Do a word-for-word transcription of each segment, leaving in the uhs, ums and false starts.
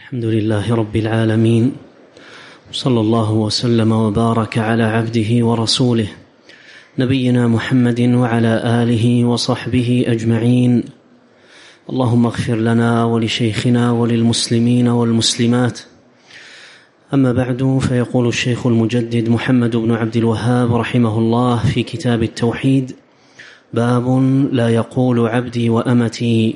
الحمد لله رب العالمين، صلى الله وسلم وبارك على عبده ورسوله نبينا محمد وعلى آله وصحبه أجمعين. اللهم اغفر لنا ولشيخنا وللمسلمين والمسلمات. أما بعد، فيقول الشيخ المجدد محمد بن عبد الوهاب رحمه الله في كتاب التوحيد: باب لا يقول عبدي وأمتي.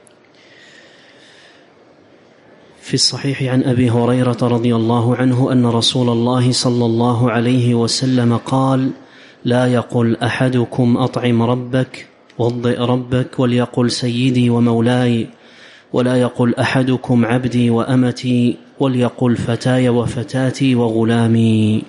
في الصحيح عن أبي هريرة رضي الله عنه أن رسول الله صلى الله عليه وسلم قال: لا يقل أحدكم أطعم ربك وضئ ربك، وليقل سيدي ومولاي، ولا يقل أحدكم عبدي وأمتي، وليقل فتاي وفتاتي وغلامي.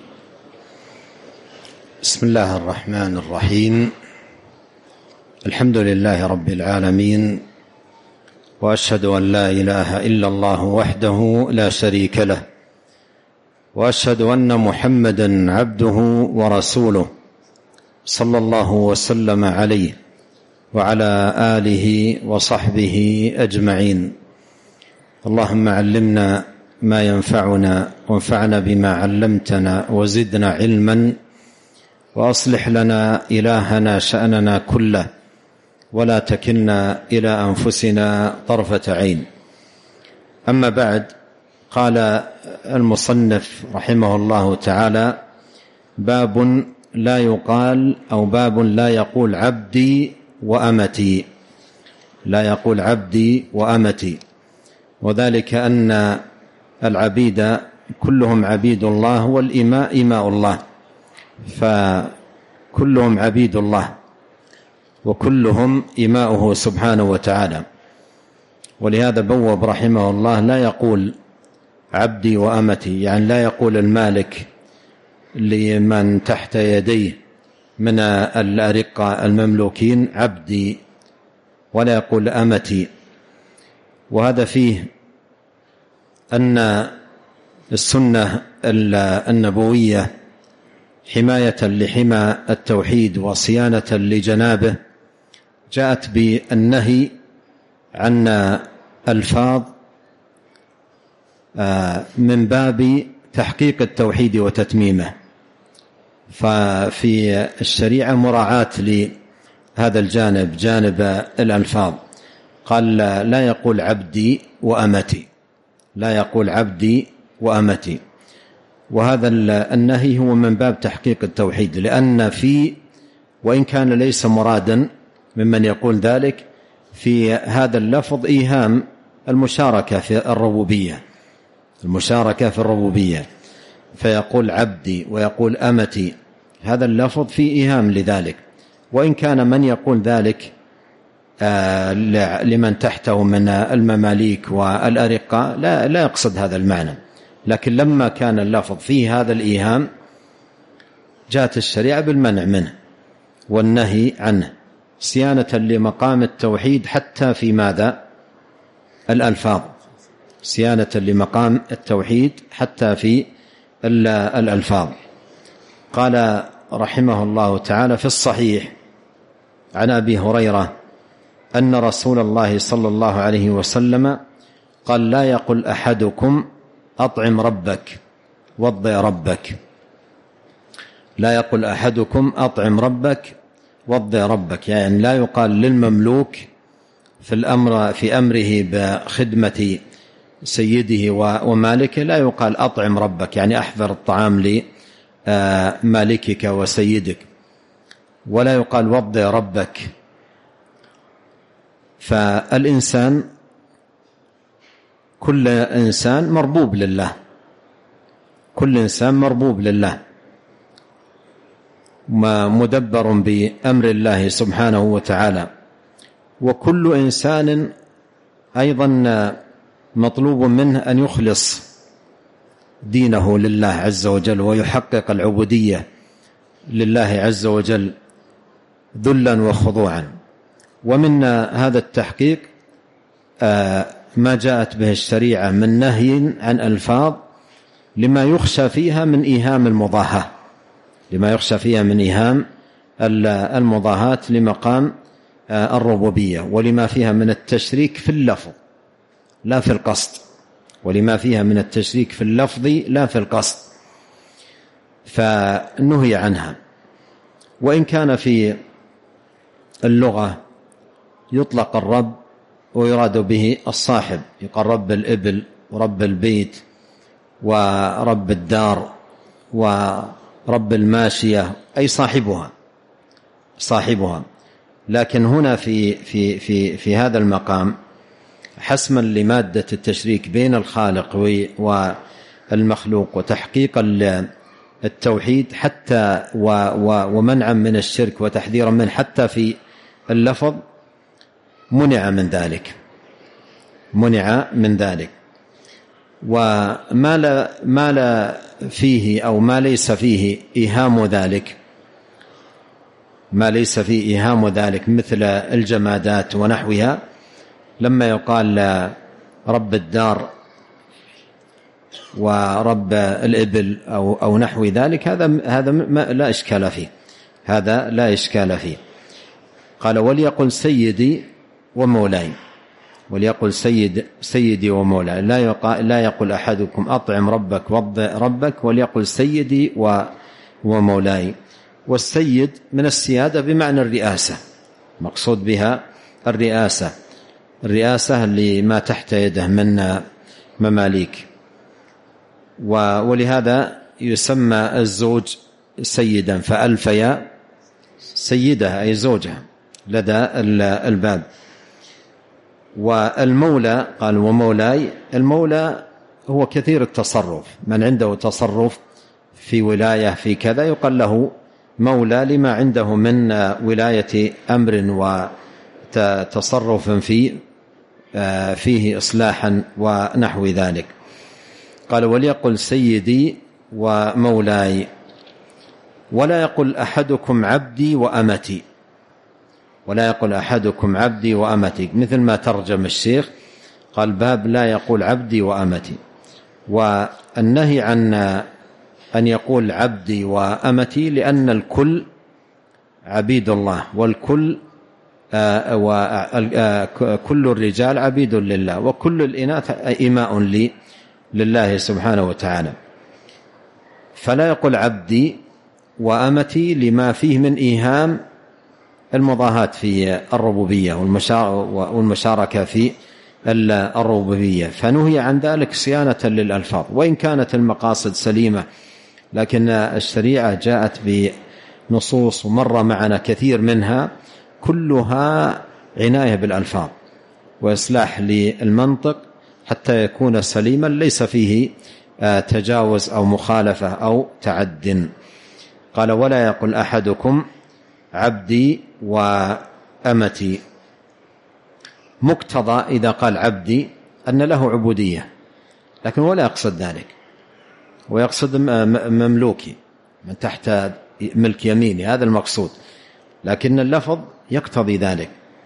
بسم الله الرحمن الرحيم. الحمد لله رب العالمين، وأشهد أن لا إله إلا الله وحده لا شريك له، وأشهد أن محمدا عبده ورسوله صلى الله وسلم عليه وعلى آله وصحبه أجمعين. اللهم علمنا ما ينفعنا، وانفعنا بما علمتنا، وزدنا علما، وأصلح لنا إلهنا شأننا كله، ولا تكلنا إلى أنفسنا طرفة عين. أما بعد، قال المصنف رحمه الله تعالى: باب لا يقال أو باب لا يقول عبدي وأمتي. لا يقول عبدي وأمتي، وذلك أن العبيد كلهم عبيد الله، والإماء إماء الله، فكلهم عبيد الله وكلهم إماؤه سبحانه وتعالى. ولهذا بوب رحمه الله لا يقول عبدي وأمتي، يعني لا يقول المالك لمن تحت يديه من الأرقة المملوكين عبدي، ولا يقول أمتي. وهذا فيه أن السنة النبوية حماية لحمى التوحيد وصيانة لجنابه جاءت بالنهي عن ألفاظ من باب تحقيق التوحيد وتتميمه. ففي الشريعة مراعاة لهذا الجانب، جانب الألفاظ. قال لا يقول عبدي وأمتي، لا يقول عبدي وأمتي. وهذا النهي هو من باب تحقيق التوحيد، لأن في وإن كان ليس مرادا ممن يقول ذلك، في هذا اللفظ إيهام المشاركة في الربوبية، المشاركة في الربوبية، فيقول عبدي ويقول أمتي، هذا اللفظ فيه إيهام لذلك. وإن كان من يقول ذلك لمن تحته من المماليك والأرقة لا, لا يقصد هذا المعنى، لكن لما كان اللفظ فيه هذا الإيهام جاءت الشريعة بالمنع منه والنهي عنه، صيانة لمقام التوحيد حتى في ماذا؟ الألفاظ، صيانة لمقام التوحيد حتى في الألفاظ. قال رحمه الله تعالى في الصحيح عن أبي هريرة أن رسول الله صلى الله عليه وسلم قال: لا يقل أحدكم أطعم ربك وضئ ربك. لا يقل أحدكم أطعم ربك وضئ ربك، يعني لا يقال للمملوك في الأمر في أمره بخدمة سيده ومالكه، لا يقال أطعم ربك يعني أحضر الطعام لمالكك وسيدك، ولا يقال وضئ ربك. فالإنسان كل إنسان مربوب لله، كل إنسان مربوب لله، مدبر بأمر الله سبحانه وتعالى. وكل إنسان أيضا مطلوب منه أن يخلص دينه لله عز وجل، ويحقق العبودية لله عز وجل ذلا وخضوعا. ومن هذا التحقيق ما جاءت به الشريعة من نهي عن ألفاظ لما يخشى فيها من إيهام المضاهاة، لما يخشى فيها من إيهام المضاهاة لمقام الربوبية، ولما فيها من التشريك في اللفظ لا في القصد. ولما فيها من التشريك في اللفظ لا في القصد، فنهي عنها. وإن كان في اللغة يطلق الرب ويراد به الصاحب، يقال رب الإبل ورب البيت ورب الدار ورب الماشية، أي صاحبها صاحبها. لكن هنا في في في في هذا المقام حسما لمادة التشريك بين الخالق والمخلوق وتحقيق التوحيد حتى ومنعا من الشرك وتحذيرا منه حتى في اللفظ، منع من ذلك منع من ذلك وما لا ما لا فيه أو ما ليس فيه إيهام ذلك ما ليس فيه إيهام ذلك مثل الجمادات ونحوها، لما يقال رب الدار ورب الإبل أو أو نحو ذلك، هذا هذا لا إشكال فيه هذا لا إشكال فيه. قال وليقل سيدي ومولاي، وليقل سيد سيدي ومولاي، لا يقال لا يقول أحدكم أطعم ربك وضع ربك، وليقل سيدي ومولاي. والسيد من السيادة بمعنى الرئاسة، مقصود بها الرئاسة الرئاسة لما تحت يده من مماليك. ولهذا يسمى الزوج سيدا، فألفيا سيدها أي زوجها لدى الباب. والمولى قال ومولاي، المولى هو كثير التصرف، من عنده تصرف في ولاية في كذا يقال له مولى لما عنده من ولاية أمر وتصرف فيه فيه إصلاحا ونحو ذلك. قال وليقل سيدي ومولاي، ولا يقل أحدكم عبدي وأمتي، ولا يقول أحدكم عبدي وأمتي، مثل ما ترجم الشيخ قال باب لا يقول عبدي وأمتي. والنهي عن أن يقول عبدي وأمتي لأن الكل عبيد الله، والكل وكل الرجال عبيد لله، وكل الإناث إماء لله سبحانه وتعالى. فلا يقول عبدي وأمتي لما فيه من إيهام المضاهاة في الربوبية والمشاركة في الربوبية، فنهي عن ذلك صيانة للألفاظ، وإن كانت المقاصد سليمة، لكن الشريعة جاءت بنصوص ومر معنا كثير منها كلها عناية بالألفاظ وإصلاح للمنطق حتى يكون سليما ليس فيه تجاوز أو مخالفة أو تعد. قال ولا يقول أحدكم عبدي وأمتي. مقتضى إذا قال عبدي أن له عبودية، لكن ولا يقصد ذلك، ويقصد مملوكي من تحت ملك يميني، هذا المقصود، لكن اللفظ يقتضي ذلك.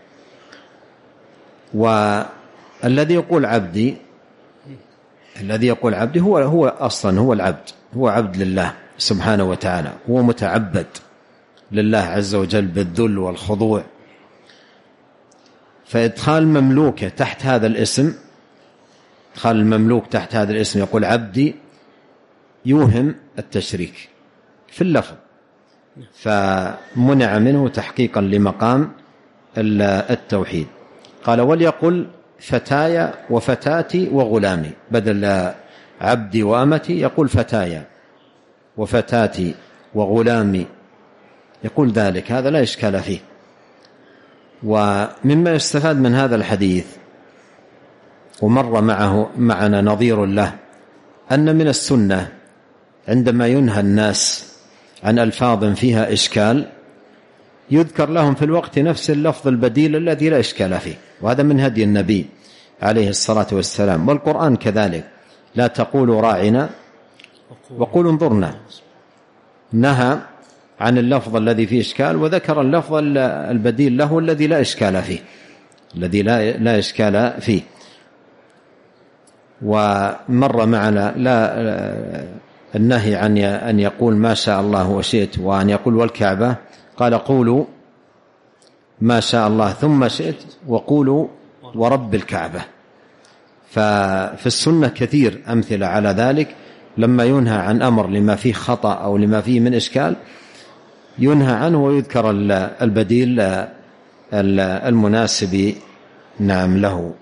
والذي يقول عبدي الذي يقول عبدي هو هو أصلا هو العبد، هو عبد لله سبحانه وتعالى، هو متعبد لله عز وجل بالذل والخضوع. فإدخال مملوكه تحت هذا الاسم، إدخال المملوك تحت هذا الاسم يقول عبدي، يوهم التشريك في اللفظ، فمنع منه تحقيقا لمقام التوحيد. قال وليقل فتايا وفتاتي وغلامي، بدل عبدي وأمتي يقول فتايا وفتاتي وغلامي، يقول ذلك، هذا لا إشكال فيه. ومما يستفاد من هذا الحديث ومر معه معنا نظير له، أن من السنة عندما ينهى الناس عن ألفاظ فيها إشكال يذكر لهم في الوقت نفس اللفظ البديل الذي لا إشكال فيه، وهذا من هدي النبي عليه الصلاة والسلام. والقرآن كذلك، لا تقولوا راعنا وقولوا انظرنا، نهى عن اللفظ الذي فيه إشكال وذكر اللفظ البديل له الذي لا إشكال فيه الذي لا لا إشكال فيه. ومر معنا لا النهي عن أن يقول ما شاء الله وشئت، وأن يقول والكعبة، قال قولوا ما شاء الله ثم شئت وقولوا ورب الكعبة، ففي السنة كثير أمثلة على ذلك، لما ينهى عن أمر لما فيه خطأ أو لما فيه من إشكال ينهى عنه ويذكر البديل المناسب نعم له.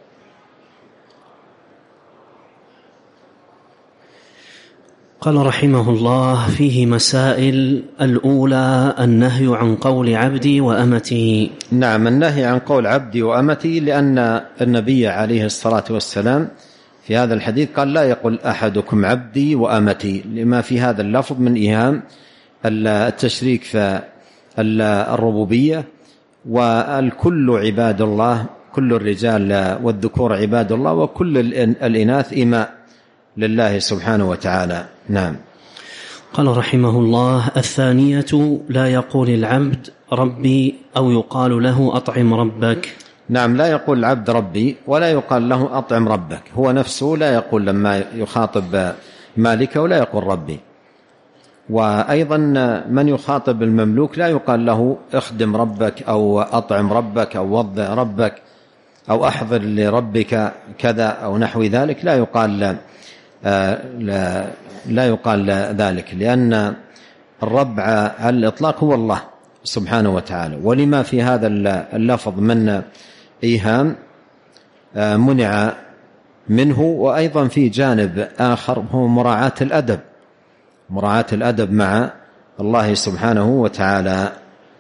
قال رحمه الله: فيه مسائل. الأولى النهي عن قول عبدي وأمتي. نعم، النهي عن قول عبدي وأمتي، لأن النبي عليه الصلاة والسلام في هذا الحديث قال: لا يقول أحدكم عبدي وأمتي، لما في هذا اللفظ من إيهام التشريك في الربوبية، والكل عباد الله، كل الرجال والذكور عباد الله، وكل الإناث إماء لله سبحانه وتعالى. نعم. قال رحمه الله: الثانية لا يقول العبد ربي أو يقال له أطعم ربك. نعم، لا يقول العبد ربي ولا يقال له أطعم ربك، هو نفسه لا يقول لما يخاطب مالكه ولا يقول ربي. وأيضا من يخاطب المملوك لا يقال له اخدم ربك أو أطعم ربك أو وضع ربك أو أحضر لربك كذا أو نحو ذلك، لا يقال لا, لا يقال ذلك، لأن الرب على الإطلاق هو الله سبحانه وتعالى. ولما في هذا اللفظ من إيهام منع منه. وأيضا في جانب آخر هو مراعاة الأدب، مراعاة الأدب مع الله سبحانه وتعالى.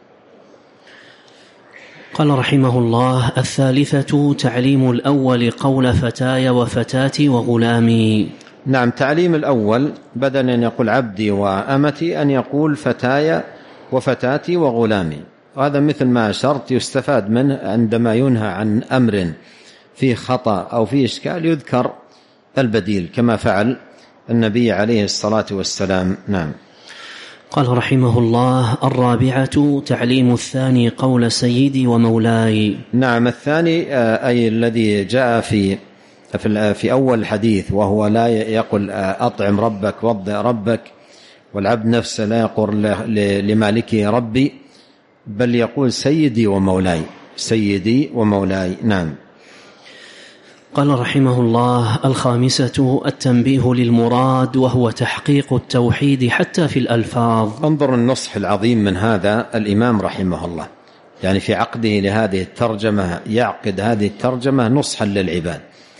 قال رحمه الله: الثالثة تعليم الأول قول فتاي وفتاتي وغلامي. نعم، تعليم الأول بدل أن يقول عبدي وأمتي أن يقول فتاي وفتاتي وغلامي. وهذا مثل ما أشرت يستفاد منه عندما ينهى عن أمر فيه خطأ أو فيه إشكال يذكر البديل كما فعل النبي عليه الصلاة والسلام. نعم. قال رحمه الله: الرابعة تعليم الثاني قول سيدي ومولاي. نعم، الثاني أي الذي جاء في في أول الحديث، وهو لا يقول أطعم ربك وضع ربك، والعبد نفسه لا يقول لمالكه ربي، بل يقول سيدي ومولاي، سيدي ومولاي. نعم. قال رحمه الله: الخامسة التنبيه للمراد، وهو تحقيق التوحيد حتى في الألفاظ. انظر النصح العظيم من هذا الإمام رحمه الله، يعني في عقده لهذه الترجمة يعقد هذه الترجمة نصحا للعباد.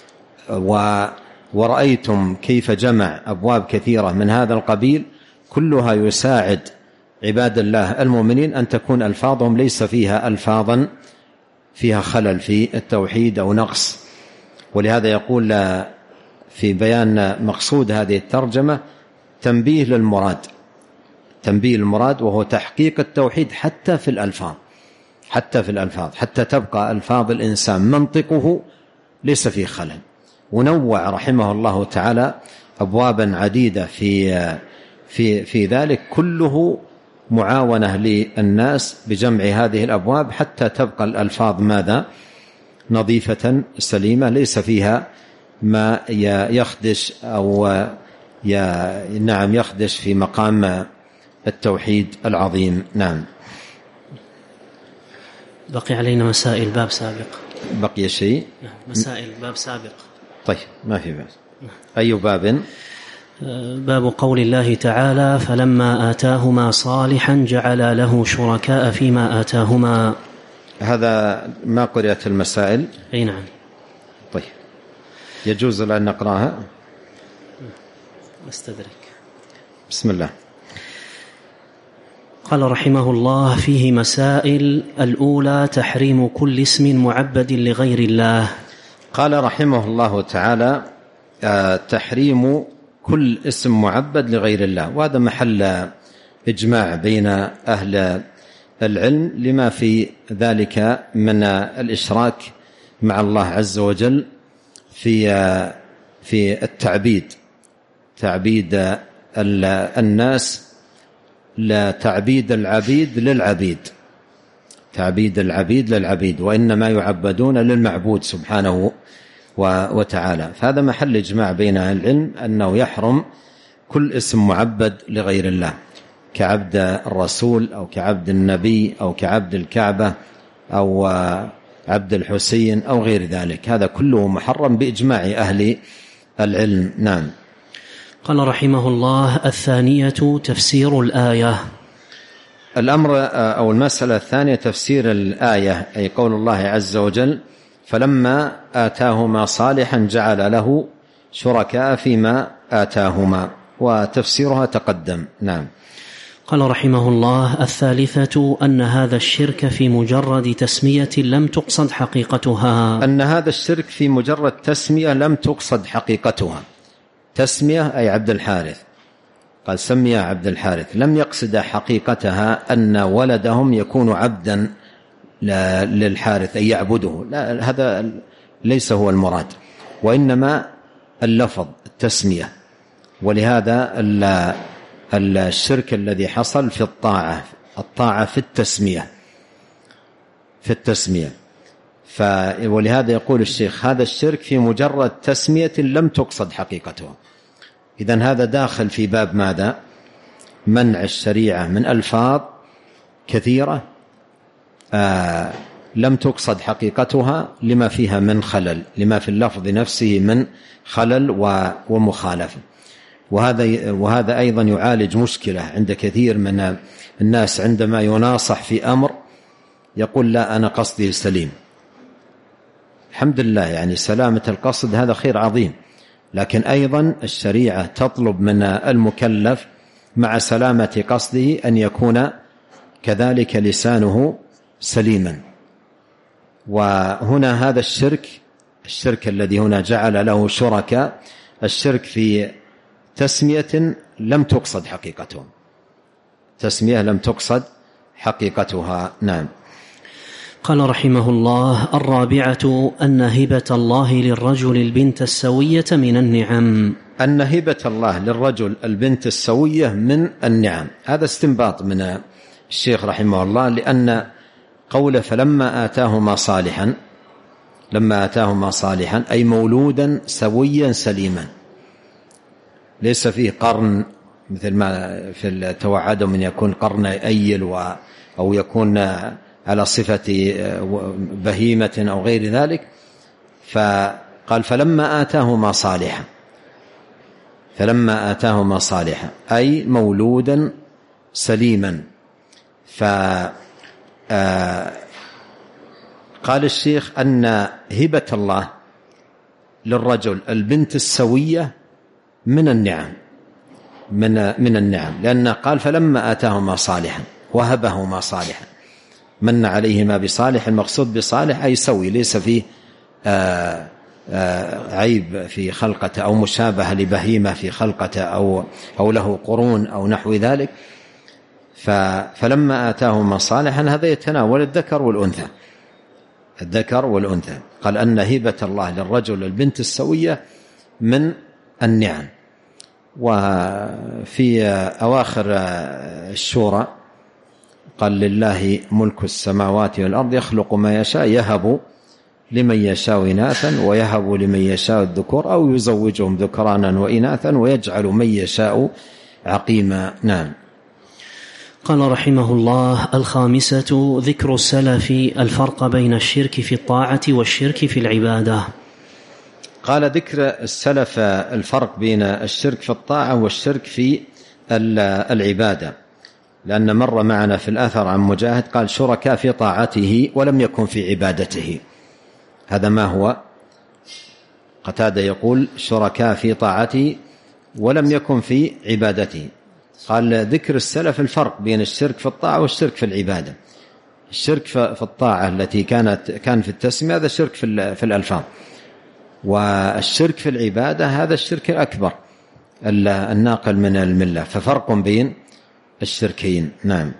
ورأيتم كيف جمع أبواب كثيرة من هذا القبيل كلها يساعد عباد الله المؤمنين أن تكون ألفاظهم ليس فيها ألفاظا فيها خلل في التوحيد أو نقص. ولهذا يقول في بيان مقصود هذه الترجمة تنبيه للمراد، تنبيه المراد وهو تحقيق التوحيد حتى في الألفاظ، حتى في الألفاظ، حتى تبقى ألفاظ الإنسان منطقه ليس فيه خلل. ونوع رحمه الله تعالى أبوابا عديدة في في في ذلك، كله معاونة للناس بجمع هذه الأبواب حتى تبقى الألفاظ ماذا؟ نظيفة سليمة، ليس فيها ما يخدش أو نعم يخدش في مقام التوحيد العظيم. نعم. بقي علينا مسائل باب سابق. بقي شيء؟ مسائل باب سابق. طيب ما في بأس. أي باب؟ باب قول الله تعالى: فلما آتاهما صالحا جعل له شركاء فيما آتاهما. هذا ما قرأت المسائل؟ أي نعم. طيب يجوز أن نقرأها؟ استدرك. بسم الله. قال رحمه الله: فيه مسائل. الأولى تحريم كل اسم معبد لغير الله. قال رحمه الله تعالى: تحريم كل اسم معبد لغير الله، وهذا محل إجماع بين أهل العلم لما في ذلك من الإشراك مع الله عز وجل في في التعبيد، تعبيد الناس لا تعبيد العبيد للعبيد، تعبيد العبيد للعبيد، وإنما يعبدون للمعبود سبحانه وتعالى. فهذا محل إجماع بين أهل العلم أنه يحرم كل اسم معبد لغير الله، كعبد الرسول أو كعبد النبي أو كعبد الكعبة أو عبد الحسين أو غير ذلك، هذا كله محرم بإجماع أهل العلم. نعم. قال رحمه الله: الثانية تفسير الآية. الأمر أو المسألة الثانية تفسير الآية، أي قول الله عز وجل: فلما آتاهما صالحا جعل له شركاء فيما آتاهما، وتفسيرها تقدم. نعم. قال رحمه الله: الثالثة أن هذا الشرك في مجرد تسمية لم تقصد حقيقتها. أن هذا الشرك في مجرد تسمية لم تقصد حقيقتها. تسمية أي عبد الحارث، قال سمي عبد الحارث، لم يقصد حقيقتها أن ولدهم يكون عبدا للحارث أي يعبده، لا، هذا ليس هو المراد، وإنما اللفظ التسمية. ولهذا الشرك الذي حصل في الطاعة، الطاعة في التسمية في التسمية ولهذا يقول الشيخ: هذا الشرك في مجرد تسمية لم تقصد حقيقتها. إذن هذا داخل في باب ماذا؟ منع الشريعة من ألفاظ كثيرة آه لم تقصد حقيقتها لما فيها من خلل، لما في اللفظ نفسه من خلل ومخالفة. وهذا وهذا أيضا يعالج مشكلة عند كثير من الناس عندما يناصح في أمر يقول: لا، أنا قصدي سليم. الحمد لله، يعني سلامة القصد هذا خير عظيم، لكن أيضا الشريعة تطلب من المكلف مع سلامة قصده أن يكون كذلك لسانه سليما. وهنا هذا الشرك الشرك الذي هنا جعل له شركاء، الشرك في تسمية لم تقصد حقيقتهم، تسمية لم تقصد حقيقتها. نعم. قال رحمه الله: الرابعة أن هبة الله للرجل البنت السوية من النعم. أن هبة الله للرجل البنت السوية من النعم، هذا استنباط من الشيخ رحمه الله، لأن قول فلما آتاهما صالحا، لما آتاهما صالحا أي مولودا سويا سليما، ليس فيه قرن مثل ما في توعد من يكون قرن أيل أو يكون على صفة بهيمة أو غير ذلك. فقال فلما آتاهما صالحا، فلما آتاهما صالحا أي مولودا سليما. فقال الشيخ أن هبة الله للرجل البنت السوية من النعم، من من النعم، لأن قال فلما آتاهما صالحا وهبهما صالحا، من عليهما بصالح، المقصود بصالح أي سوي، ليس فيه آآ آآ عيب في خلقته أو مشابهة لبهيمة في خلقته أو, أو له قرون أو نحو ذلك. فلما آتاهما صالحا هذا يتناول الذكر والأنثى، الذكر والأنثى. قال أن هبة الله للرجل البنت السوية من النعم. وفي أواخر الشورى قال لله ملك السماوات والأرض يخلق ما يشاء يهب لمن يشاء إناثا ويهب لمن يشاء الذكور أو يزوجهم ذكرانا وإناثا ويجعل من يشاء عقيما. نعم. قال رحمه الله: الخامسة ذكر السلف الفرق بين الشرك في الطاعة والشرك في العبادة. قال ذكر السلف الفرق بين الشرك في الطاعة والشرك في العبادة، لأن مر معنا في الأثر عن مجاهد قال شركاء في طاعته ولم يكن في عبادته. هذا ما هو؟ قتادة يقول شركاء في طاعته ولم يكن في عبادته. قال ذكر السلف الفرق بين الشرك في الطاعة والشرك في العبادة. الشرك في الطاعة التي كانت كان في التسمية هذا شرك في الألفاظ، والشرك في العبادة هذا الشرك الأكبر الناقل من الملة، ففرق بين الشركين. نعم.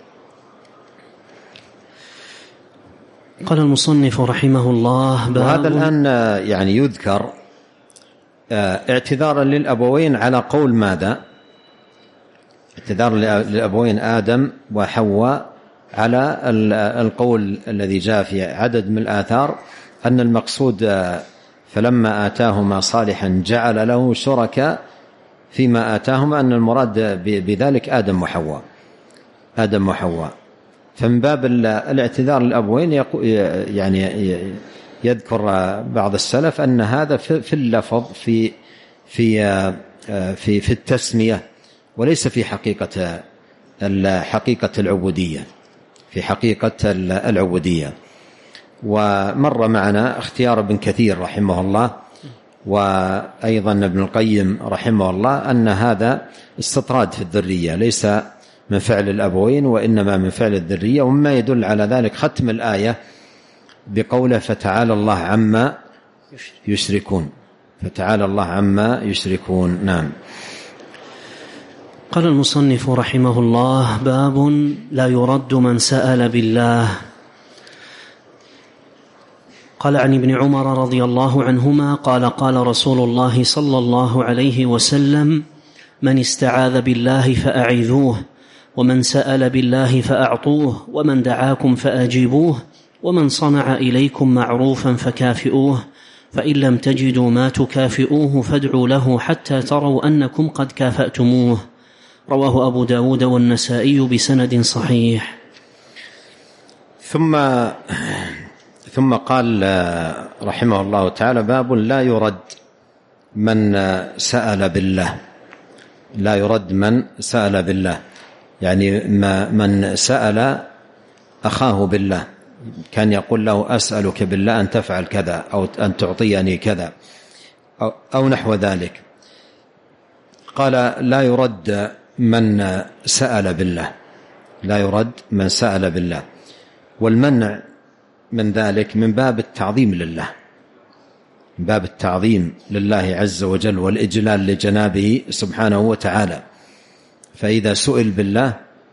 قال المصنف رحمه الله: وهذا الآن يعني يذكر اعتذارا للأبوين على قول ماذا؟ اعتذار للأبوين آدم وحواء على القول الذي جاء في عدد من الآثار أن المقصود فلما آتاهما صالحا جعل له شركاء فيما آتاهما، أن المراد بذلك آدم وحواء، آدم وحواء. فمن باب الاعتذار للأبوين يعني يذكر بعض السلف أن هذا في اللفظ في في في في التسمية، وليس في حقيقة حقيقة العبودية، في حقيقة العبودية. ومر معنا اختيار ابن كثير رحمه الله وأيضا ابن القيم رحمه الله أن هذا استطراد في الذرية، ليس من فعل الأبوين وإنما من فعل الذرية. ومما يدل على ذلك ختم الآية بقوله فتعالى الله عما يشركون، فتعالى الله عما يشركون. نعم. قال المصنف رحمه الله: باب لا يرد من سأل بالله. قال عن ابن عمر رضي الله عنهما قال قال رسول الله صلى الله عليه وسلم: من استعاذ بالله فأعذوه، ومن سأل بالله فأعطوه، ومن دعاكم فأجيبوه، ومن صنع إليكم معروفا فكافئوه، فإن لم تجدوا ما تكافئوه فادعوا له حتى تروا أنكم قد كافأتموه. رواه أبو داود والنسائي بسند صحيح. ثم ثم قال رحمه الله تعالى: باب لا يرد من سأل بالله. لا يرد من سأل بالله، يعني من سأل أخاه بالله، كان يقول له: أسألك بالله أن تفعل كذا، أو أن تعطيني كذا، أو, أو نحو ذلك. قال: لا يرد من سأل بالله، لا يرد من سأل بالله. والمنع من ذلك من باب التعظيم لله، من باب التعظيم لله عز وجل والإجلال لجنابه سبحانه وتعالى. فإذا سئل بالله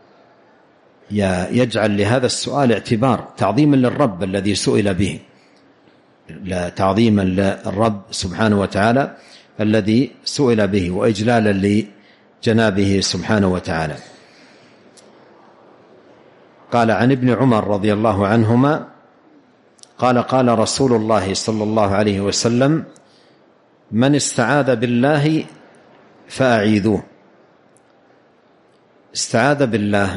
يجعل لهذا السؤال اعتبار، تعظيما للرب الذي سئل به، تعظيما للرب سبحانه وتعالى الذي سئل به، وإجلالا لجنابه سبحانه وتعالى. قال عن ابن عمر رضي الله عنهما قال قال رسول الله صلى الله عليه وسلم: من استعاذ بالله فأعيذوه. استعاذ بالله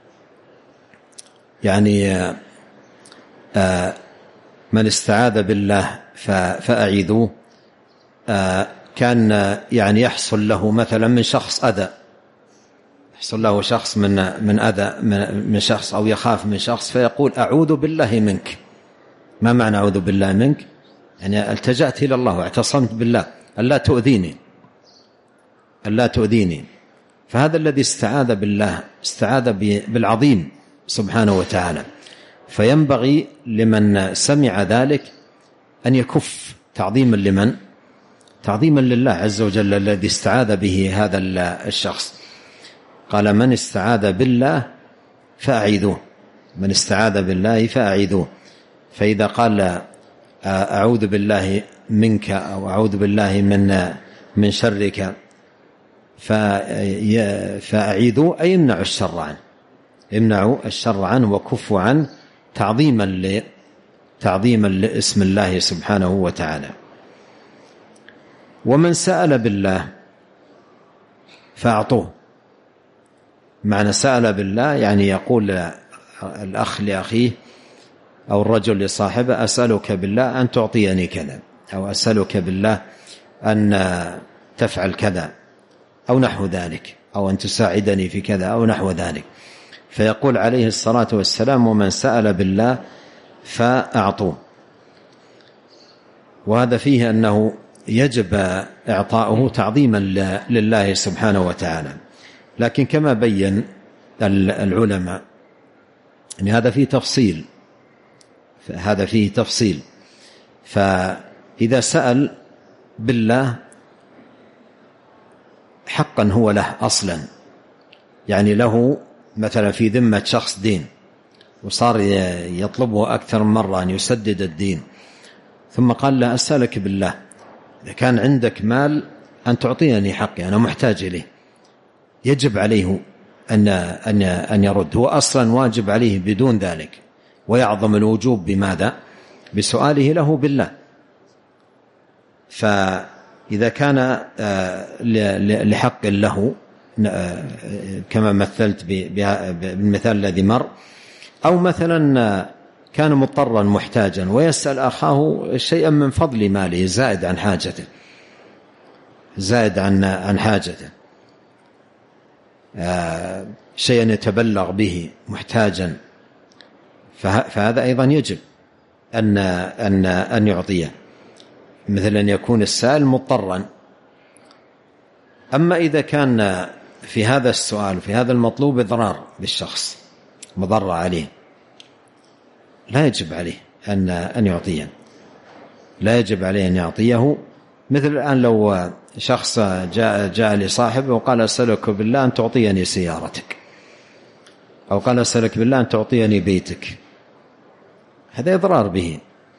يعني آه من استعاذ بالله فأعيذوه، آه كان يعني يحصل له مثلا من شخص أذى، يحصل له شخص من من أذى من شخص، أو يخاف من شخص، فيقول: أعوذ بالله منك. ما معنى أعوذ بالله منك؟ يعني التجأت إلى الله واعتصمت بالله ألا تؤذيني، ألا تؤذيني. فهذا الذي استعاذ بالله استعاذ بالعظيم سبحانه وتعالى. فينبغي لمن سمع ذلك أن يكف تعظيما لمن؟ تعظيما لله عز وجل الذي استعاذ به هذا الشخص. قال: من استعاذ بالله فأعيذوه، من استعاذ بالله فأعيذوه. فإذا قال: أعوذ بالله منك، أو أعوذ بالله من من شرك، فأعيذوا أي امنعوا الشر عنه، امنعوا الشر عنه وكفوا عنه، تعظيما ل تعظيما لاسم الله سبحانه وتعالى. ومن سأل بالله فأعطوه. معنى سأل بالله يعني يقول الأخ لأخيه أو الرجل لصاحبه: أسألك بالله أن تعطيني كذا، أو أسألك بالله أن تفعل كذا، أو نحو ذلك، أو أن تساعدني في كذا، أو نحو ذلك. فيقول عليه الصلاة والسلام: ومن سأل بالله فأعطوه. وهذا فيه أنه يجب إعطاؤه تعظيما لله سبحانه وتعالى. لكن كما بين العلماء أن هذا فيه تفصيل، هذا فيه تفصيل. فإذا سأل بالله حقا هو له أصلا، يعني له مثلا في ذمة شخص دين، وصار يطلبه أكثر من مرة أن يسدد الدين، ثم قال له: أسألك بالله إذا كان عندك مال أن تعطيني حقي، أنا محتاج إليه. يجب عليه أن أن أن يرد، هو أصلا واجب عليه بدون ذلك، ويعظم الوجوب بماذا؟ بسؤاله له بالله. فإذا كان لحق له كما مثلت بالمثال الذي مر، أو مثلا كان مضطرا محتاجا ويسأل أخاه شيئا من فضل ماله زائد عن حاجته زائد عن عن حاجته آه شيئا يتبلغ به محتاجا، فهذا أيضا يجب أن أن أن يعطيه، مثل أن يكون السائل مضطرا. أما إذا كان في هذا السؤال في هذا المطلوب إضرار بالشخص مضر عليه لا يجب عليه أن أن يعطيه لا يجب عليه أن يعطيه. مثل الآن لو شخص جاء جاء لصاحبه وقال أسألك بالله أن تعطيني سيارتك، أو قال أسألك بالله أن تعطيني بيتك، هذا إضرار به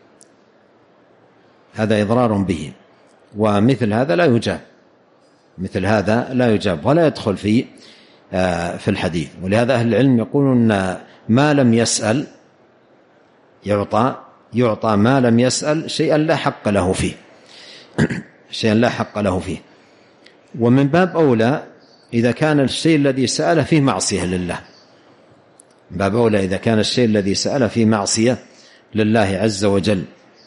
هذا إضرار به ومثل هذا لا يجاب مثل هذا لا يجاب ولا يدخل في في الحديث. ولهذا أهل العلم يقولون ما لم يسأل يعطى يعطى ما لم يسأل شيئا لا حق له فيه شيئا لا حق له فيه. ومن باب أولى إذا كان الشيء الذي سأله فيه معصية لله، من باب أولى إذا كان الشيء الذي سأله فيه معصية لله عز وجل،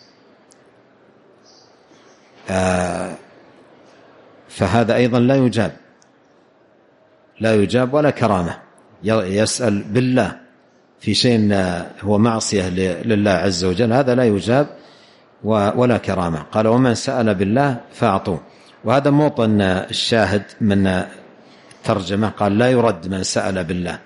آه فهذا أيضا لا يجاب لا يجاب ولا كرامة. يسأل بالله في شيء هو معصية لله عز وجل، هذا لا يجاب ولا كرامة. قال ومن سأل بالله فأعطوه. وهذا موطن الشاهد من الترجمة، قال لا يرد من سأل بالله.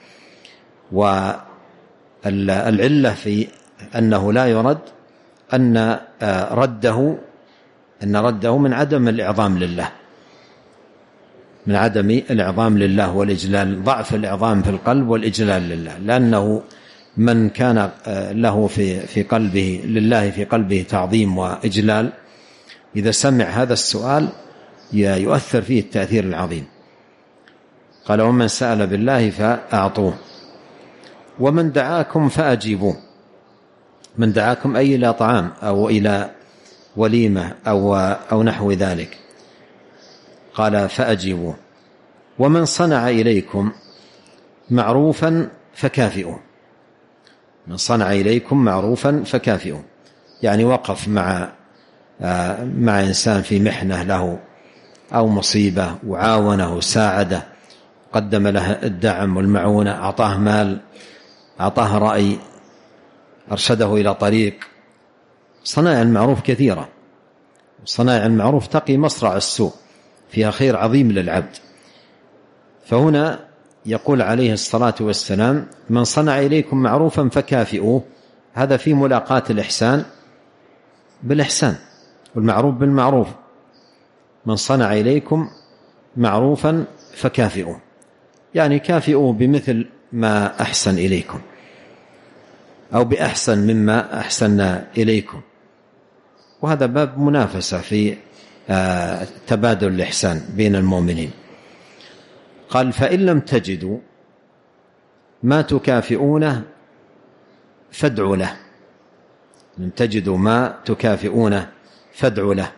والعلة في أنه لا يرد أن رده أن رده من عدم الإعظام لله من عدم الإعظام لله والإجلال، ضعف الإعظام في القلب والإجلال لله. لأنه من كان له في في قلبه لله في قلبه تعظيم وإجلال، إذا سمع هذا السؤال يؤثر فيه التأثير العظيم. قال ومن سأل بالله فأعطوه ومن دعاكم فأجيبوه. من دعاكم أي إلى طعام أو إلى وليمة أو أو نحو ذلك، قال فأجيبوه. ومن صنع إليكم معروفا فكافئوه. من صنع إليكم معروفا فكافئوه، يعني وقف مع مع إنسان في محنة له أو مصيبة وعاونه ساعده، قدم له الدعم والمعونة، أعطاه مال، أعطاه رأي، أرشده إلى طريق. صنائع المعروف كثيرة، صنائع المعروف تقي مصرع السوء، فيها خير عظيم للعبد. فهنا يقول عليه الصلاة والسلام من صنع إليكم معروفا فكافئوه، هذا في ملاقاة الإحسان بالإحسان والمعروف بالمعروف. من صنع إليكم معروفا فكافئوه، يعني كافئوه بمثل ما أحسن إليكم أو بأحسن مما أحسن إليكم. وهذا باب منافسة في تبادل الإحسان بين المؤمنين. قال فإن لم تجدوا ما تكافئونه فادعوا له. لم تجدوا ما تكافئونه فادعوا له.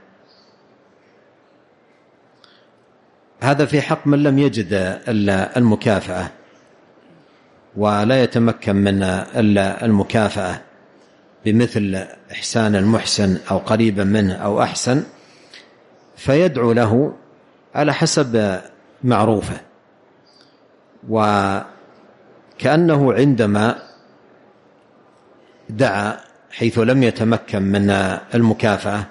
هذا في حق من لم يجد المكافأة ولا يتمكن من المكافأة بمثل إحسان المحسن أو قريبا منه أو أحسن، فيدعو له على حسب معروفه. وكأنه عندما دعا حيث لم يتمكن من المكافأة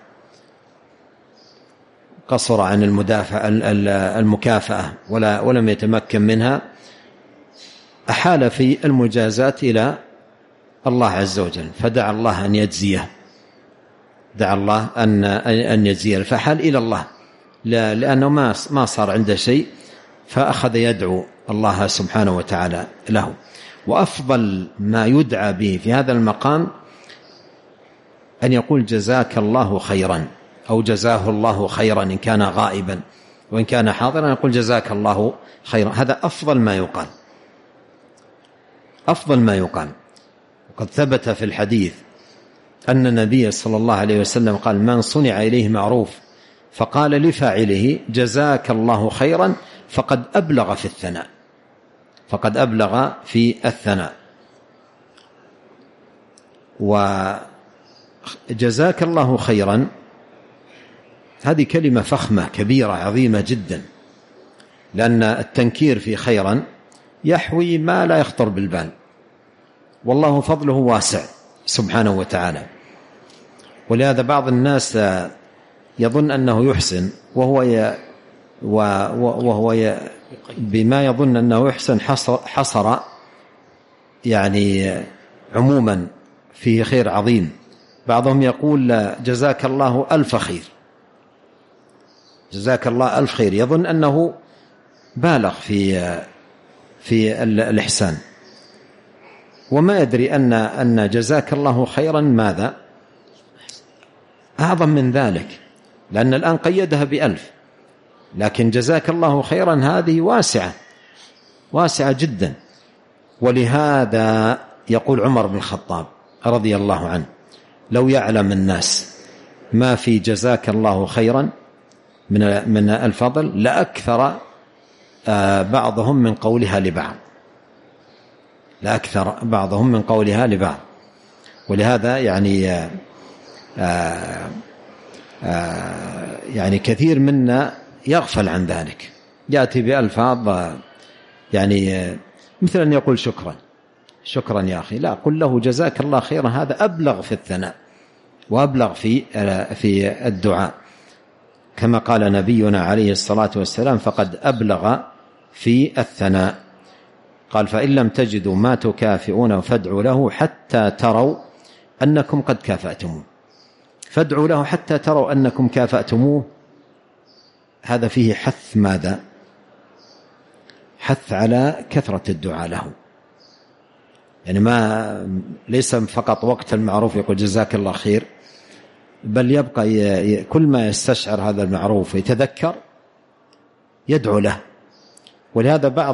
قصر عن المدافع المكافأة ولا ولم يتمكن منها، أحال في المجازات إلى الله عز وجل، فدعا الله أن يجزيه دعا الله أن أن يجزيه فحال إلى الله لأنه ما ما صار عنده شيء، فأخذ يدعو الله سبحانه وتعالى له. وأفضل ما يدعى به في هذا المقام أن يقول جزاك الله خيرا أو جزاه الله خيرا إن كان غائبا، وإن كان حاضرا يقول جزاك الله خيرا. هذا أفضل ما يقال أفضل ما يقال. وقد ثبت في الحديث أن النبي صلى الله عليه وسلم قال من صنع إليه معروف فقال لفاعله جزاك الله خيرا فقد أبلغ في الثناء فقد أبلغ في الثناء. وجزاك الله خيرا هذه كلمة فخمة كبيرة عظيمة جدا، لأن التنكير في خيرا يحوي ما لا يخطر بالبال، والله فضله واسع سبحانه وتعالى. ولهذا بعض الناس يظن أنه يحسن، وهو ي... وهو ي... بما يظن أنه يحسن حصر, حصر يعني عموما فيه خير عظيم. بعضهم يقول جزاك الله ألف خير، جزاك الله ألف خير، يظن أنه بالغ في في الإحسان، وما يدري أن أن جزاك الله خيرا ماذا أعظم من ذلك، لأن الآن قيدها بألف، لكن جزاك الله خيرا هذه واسعة واسعة جدا. ولهذا يقول عمر بن الخطاب رضي الله عنه: لو يعلم الناس ما في جزاك الله خيرا من من الفضل لأكثر بعضهم من قولها لبعض، لأكثر بعضهم من قولها لبعض. ولهذا يعني آآ آآ يعني كثير منا يغفل عن ذلك، يأتي بألفاظ يعني مثل أن يقول شكرا شكرا يا أخي، لا، قل له جزاك الله خيرا، هذا أبلغ في الثناء وأبلغ في في الدعاء، كما قال نبينا عليه الصلاة والسلام: فقد أبلغ في الثناء. قال: فإن لم تجدوا ما تكافئونه فادعوا له حتى تروا أنكم قد كافأتموه. فادعوا له حتى تروا أنكم كافأتموه، هذا فيه حث ماذا؟ حث على كثرة الدعاء له، يعني ما ليس فقط وقت المعروف يقول جزاك الله خير، بل يبقى كل ما يستشعر هذا المعروف يتذكر يدعو له. ولهذا بعض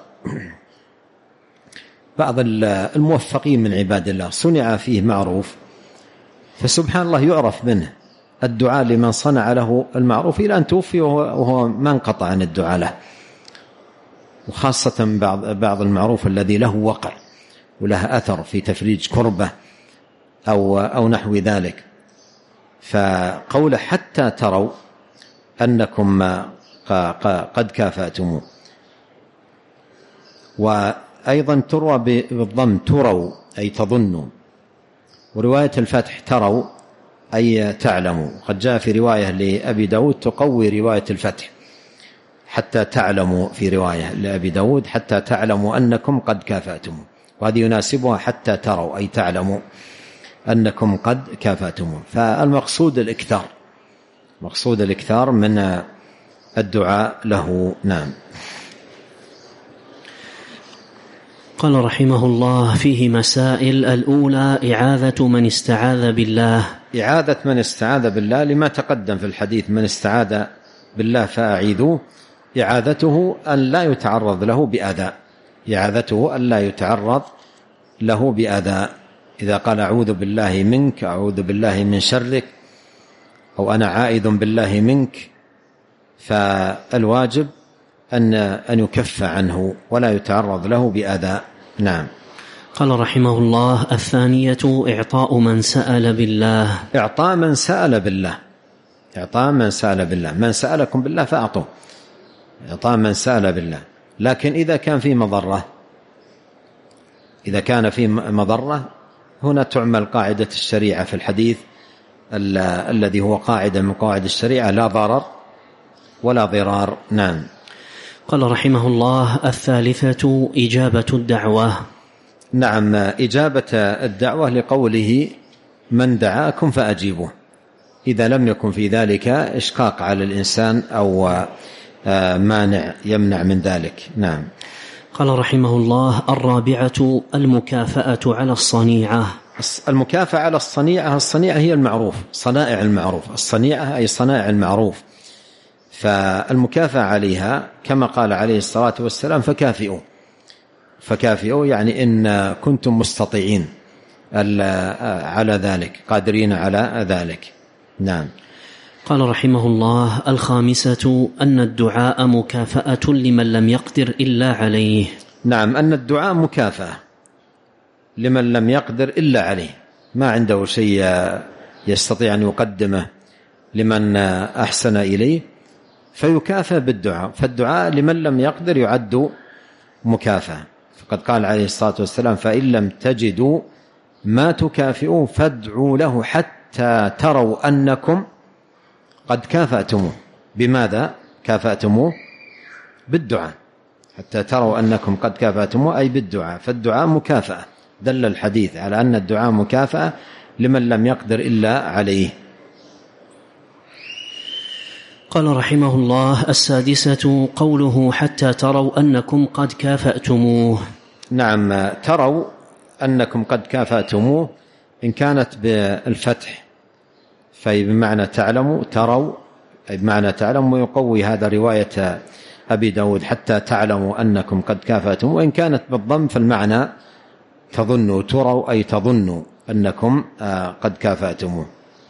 بعض الموفقين من عباد الله صنع فيه معروف، فسبحان الله يعرف منه الدعاء لمن صنع له المعروف إلى أن توفي وهو ما انقطع عن الدعاء له، وخاصة بعض بعض المعروف الذي له وقع وله أثر في تفريج كربة أو أو نحو ذلك. فقول حتى تروا أنكم قد كافأتموه. وأيضا تروى بالضم تروا أي تظنوا، ورواية الفتح تروا أي تعلموا. قد جاء في رواية لأبي داود تقوي رواية الفتح حتى تعلموا، في رواية لأبي داود حتى تعلموا أنكم قد كافأتموا، وهذه يناسبها حتى تروا أي تعلموا أنكم قد كافأتموا. فالمقصود الإكثار، مقصود الإكثار من الدعاء له. نعم. قال رحمه الله: فيه مسائل. الأولى إعاذة من استعاذ بالله. إعاذة من استعاذ بالله لما تقدم في الحديث: من استعاذ بالله فأعيذوه. إعاذته أن لا يتعرض له بأذى، إعاذته أن لا يتعرض له بأذى. إذا قال أعوذ بالله منك، أعوذ بالله من شرك، أو أنا عائذ بالله منك، فالواجب أن أن يكف عنه ولا يتعرض له بأذى. نعم. قال رحمه الله: الثانية إعطاء من سأل بالله. إعطاء من سأل بالله، إعطاء من سأل بالله، من سألكم بالله فأعطوه، إعطاء من سأل بالله. لكن إذا كان في مضرة، إذا كان في مضرة هنا تعمل قاعدة الشريعة في الحديث الذي هو قاعدة من قواعد الشريعة: لا ضرر ولا ضرار. نعم. قال رحمه الله: الثالثة إجابة الدعوة. نعم، إجابة الدعوة لقوله: من دعاكم فأجيبوه، إذا لم يكن في ذلك إشقاق على الإنسان أو مانع يمنع من ذلك. نعم. قال رحمه الله: الرابعة المكافأة على الصنيعة. المكافأة على الصنيعة، الصنيعة هي المعروف، صنائع المعروف، الصنيعة أي صنائع المعروف. فالمكافأة عليها كما قال عليه الصلاة والسلام: فكافئوا، فكافئوا يعني إن كنتم مستطيعين على ذلك، قادرين على ذلك. نعم. قال رحمه الله: الخامسة أن الدعاء مكافأة لمن لم يقدر إلا عليه. نعم، أن الدعاء مكافأة لمن لم يقدر إلا عليه، ما عنده شيء يستطيع أن يقدمه لمن أحسن إليه فيكافئ بالدعاء. فالدعاء لمن لم يقدر يعد مكافأة. فقد قال عليه الصلاة والسلام: فإن لم تجدوا ما تكافئوا فادعوا له حتى تروا أنكم قد كافأتموه. بماذا كافأتموه؟ بالدعاء. حتى تروا أنكم قد كافأتموه أي بالدعاء. فالدعاء مكافأة. دل الحديث على أن الدعاء مكافأة لمن لم يقدر إلا عليه. قال رحمه الله: السادسة قوله حتى تروا أنكم قد كافأتموه. نعم، تروا أنكم قد كافأتموه إن كانت بالفتح فهي بمعنى تعلموا، تروا أي بمعنى تعلموا، ويقوي هذا رواية أبي داود حتى تعلموا أنكم قد كافأتموه. وإن كانت بالضم فالمعنى تظنوا، تروا أي تظنوا أنكم قد كافأتموه.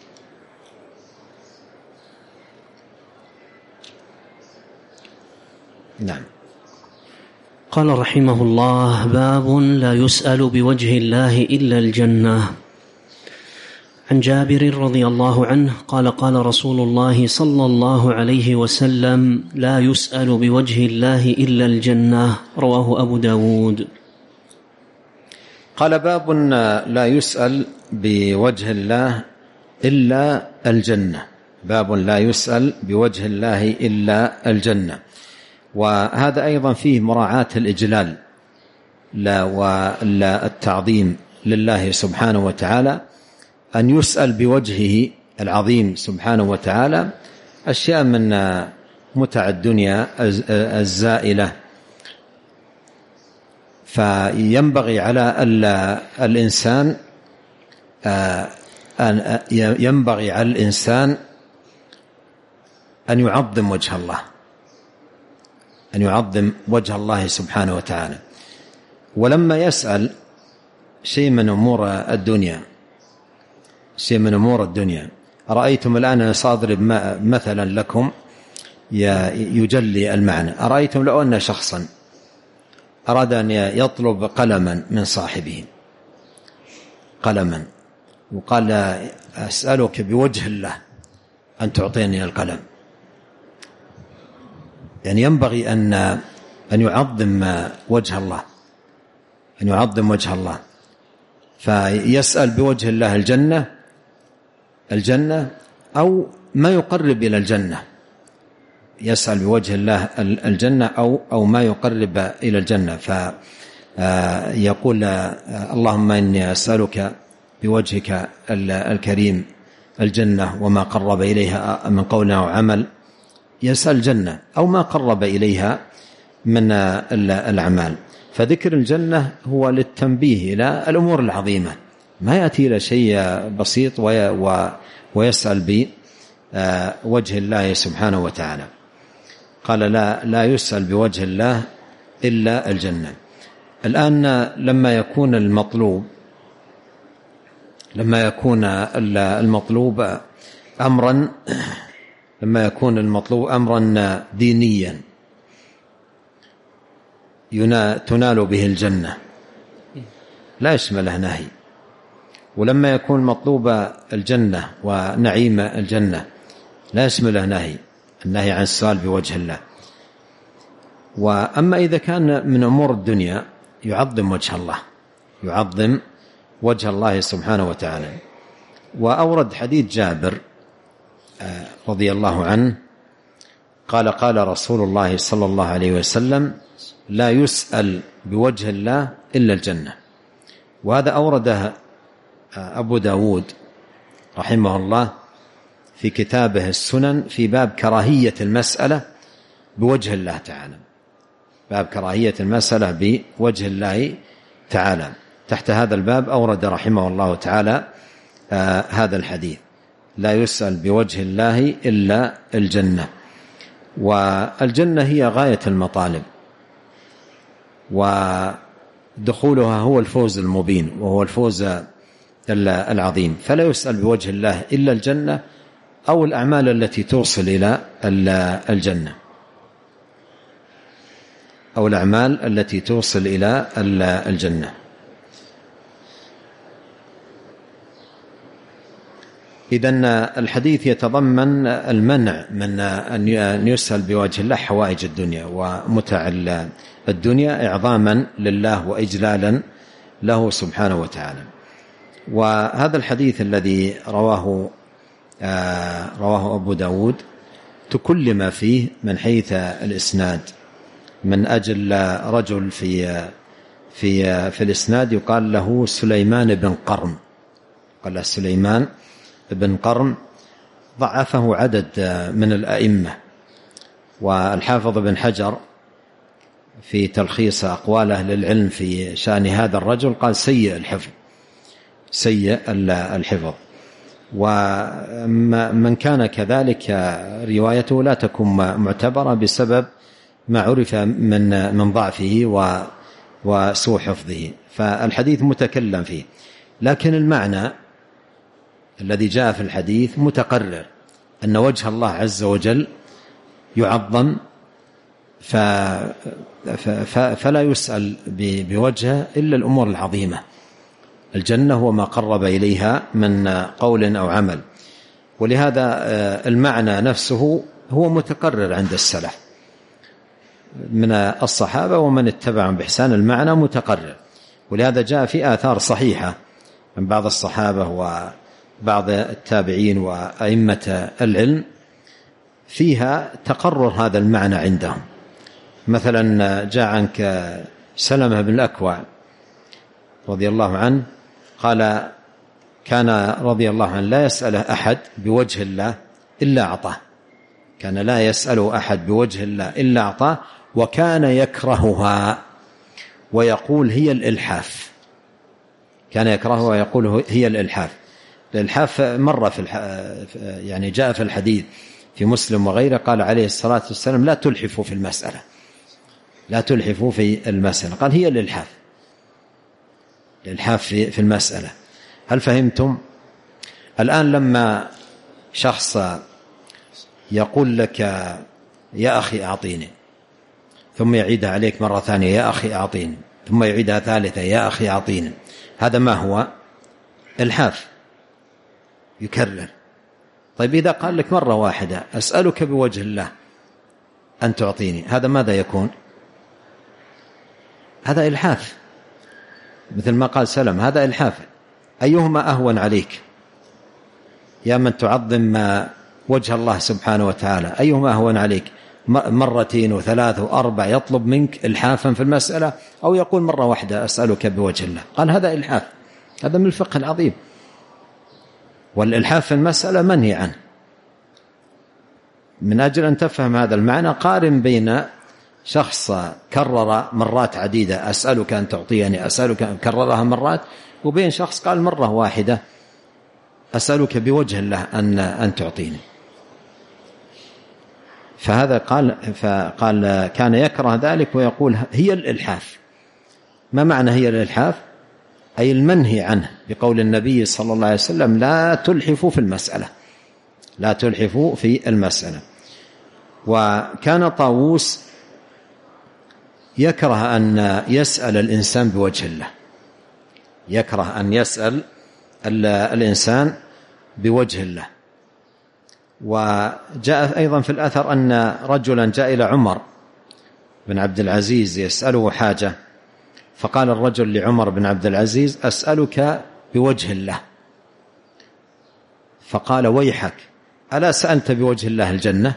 نعم. قال رحمه الله: باب لا يسأل بوجه الله إلا الجنة. عن جابر رضي الله عنه قال: قال رسول الله صلى الله عليه وسلم: لا يسأل بوجه الله إلا الجنة. رواه أبو داود. قال: باب لا يسأل بوجه الله إلا الجنة. باب لا يسأل بوجه الله إلا الجنة. وهذا أيضا فيه مراعاة الإجلال لا ولا التعظيم لله سبحانه وتعالى، أن يسأل بوجهه العظيم سبحانه وتعالى أشياء من متع الدنيا الزائلة. فينبغي على الإنسان أن ينبغي على الإنسان أن يعظم وجه الله، أن يعظم وجه الله سبحانه وتعالى. ولما يسأل شيء من أمور الدنيا شيء من أمور الدنيا أرأيتم الآن أنا سأضرب مثلا لكم يجلي المعنى. أرأيتم لو أن شخصا أراد أن يطلب قلما من صاحبه، قلما، وقال: أسألك بوجه الله أن تعطيني القلم. يعني ينبغي أن أن يعظم وجه الله، أن يعظم وجه الله. فيسأل بوجه الله الجنة الجنة أو ما يقرب إلى الجنة. يسأل بوجه الله الجنة أو أو ما يقرب إلى الجنة. فيقول: اللهم إني أسألك بوجهك الكريم الجنة وما قرب إليها من قول أو عمل. يسأل الجنة أو ما قرب إليها من الأعمال. فذكر الجنة هو للتنبيه إلى الأمور العظيمة، ما يأتي إلى شيء بسيط ويسأل بوجه الله سبحانه وتعالى. قال: لا لا يسأل بوجه الله إلا الجنة. الآن لما يكون المطلوب لما يكون المطلوب أمرا لما يكون المطلوب أمرا دينيا تنال به الجنة لا يشمله نهي. ولما يكون مطلوب الجنة ونعيم الجنة لا يشمله نهي، النهي عن السؤال بوجه الله. وأما إذا كان من أمور الدنيا يعظم وجه الله، يعظم وجه الله سبحانه وتعالى. وأورد حديث جابر رضي الله عنه قال: قال رسول الله صلى الله عليه وسلم: لا يسأل بوجه الله إلا الجنة. وهذا أورده أبو داود رحمه الله في كتابه السنن في باب كراهية المسألة بوجه الله تعالى، باب كراهية المسألة بوجه الله تعالى. تحت هذا الباب أورد رحمه الله تعالى آه هذا الحديث: لا يسأل بوجه الله إلا الجنة. والجنة هي غاية المطالب، ودخولها هو الفوز المبين وهو الفوز العظيم. فلا يسأل بوجه الله إلا الجنة أو الأعمال التي توصل إلى الجنة، أو الأعمال التي توصل إلى الجنة. إذن الحديث يتضمن المنع من أن يسأل بوجه الله حوائج الدنيا ومتع الدنيا إعظاما لله وإجلالا له سبحانه وتعالى. وهذا الحديث الذي رواه آه رواه أبو داود تكلم فيه من حيث الإسناد من أجل رجل في في في الإسناد يقال له سليمان بن قرن، قال له سليمان بن قرن، ضعفه عدد من الأئمة. والحافظ بن حجر في تلخيص أقوال أهل العلم في شأن هذا الرجل قال سيء الحفظ، سيء الحفظ. ومن كان كذلك روايته لا تكون معتبرة بسبب ما عرف من من ضعفه وسوء حفظه، فالحديث متكلم فيه. لكن المعنى الذي جاء في الحديث متقرر أن وجه الله عز وجل يعظم، فلا يسأل بوجهه إلا الأمور العظيمة، الجنة وما قرب إليها من قول أو عمل. ولهذا المعنى نفسه هو متقرر عند السلف من الصحابة ومن اتبعهم بإحسان، المعنى متقرر. ولهذا جاء في آثار صحيحة من بعض الصحابة وبعض التابعين وأئمة العلم فيها تقرر هذا المعنى عندهم. مثلا جاء عنك سلمة بن الأكوع رضي الله عنه قال كان رضي الله عنه لا يسأله أحد بوجه الله إلا أعطاه، كان لا يسأله أحد بوجه الله إلا أعطاه، وكان يكرهها ويقول هي الإلحاف، كان يكرهها ويقول هي الإلحاف. الإلحاف مرة في الح... يعني جاء في الحديث في مسلم وغيره قال عليه الصلاة والسلام لا تلحفوا في المسألة، لا تلحفوا في المسألة، قال هي الإلحاف، الإلحاف في, في المسألة. هل فهمتم؟ الآن لما شخص يقول لك يا أخي أعطيني، ثم يعيدها عليك مرة ثانية يا أخي أعطيني، ثم يعيدها ثالثة يا أخي أعطيني، هذا ما هو؟ إلحاف، يكرر. طيب إذا قال لك مرة واحدة أسألك بوجه الله أن تعطيني، هذا ماذا يكون؟ هذا إلحاف، مثل ما قال سلم هذا إلحاف. أيهما أهون عليك يا من تعظم وجه الله سبحانه وتعالى؟ أيهما أهون عليك؟ مرتين وثلاث وأربع يطلب منك إلحافا في المسألة، أو يقول مرة واحدة أسألك بوجه الله؟ قال هذا إلحاف، هذا من الفقه العظيم. والإلحاف في المسألة منهي عنه. من أجل أن تفهم هذا المعنى قارن بين شخص كرر مرات عديدة أسألك أن تعطيني أسألك أن كررها مرات، وبين شخص قال مرة واحدة أسألك بوجه الله أن أن تعطيني. فهذا قال فقال كان يكره ذلك ويقول هي الإلحاف. ما معنى هي الإلحاف؟ أي المنهي عنه بقول النبي صلى الله عليه وسلم لا تلحفوا في المسألة، لا تلحفوا في المسألة. وكان طاووس يكره أن يسأل الإنسان بوجه الله، يكره أن يسأل الإنسان بوجه الله. وجاء أيضا في الأثر أن رجلا جاء إلى عمر بن عبد العزيز يسأله حاجة، فقال الرجل لعمر بن عبد العزيز أسألك بوجه الله، فقال ويحك ألا سألت بوجه الله الجنة؟